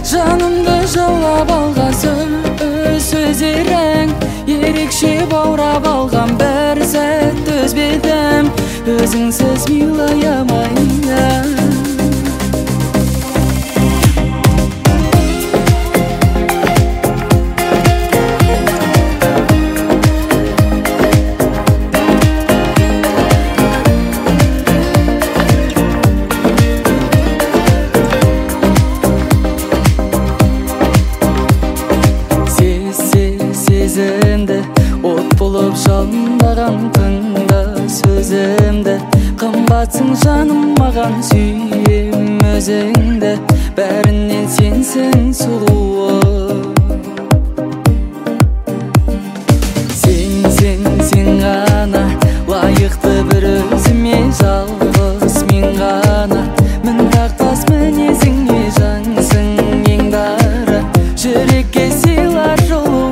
жанымды жаулап алған сөздерің, ерекше баурап алған бір сәт төзбедім, өзіңсіз милай алмаймын. Сезімді от болып жалындаған тыңда сөзімді, қымбатсың жаным маған, сүйем өзіңді, бәрінен сенсің сұлуым. Сен ғана лайықты бір өзіме, жалғыз мен ғана мін тақтас мінезіңе, жансың ең дара, жүрекке сыйлар жолу.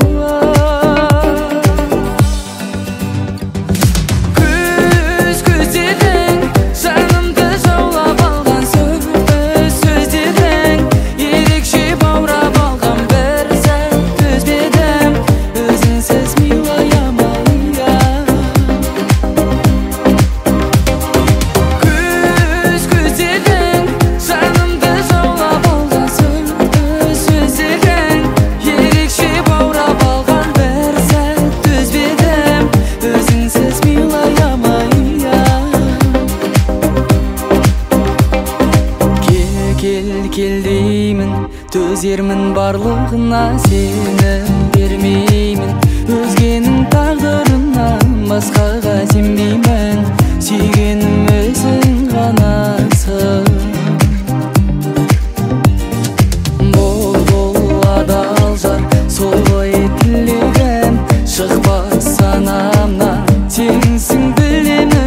Кел деймін, төзермін барлығына, сені бермеймін, өзгенің тағдырына, басқаға сенбеймін, сүйгенім өзің ғанасың. Бол адал жар, сол ғой тілегім, шықпас санамнан, сенсің білемін.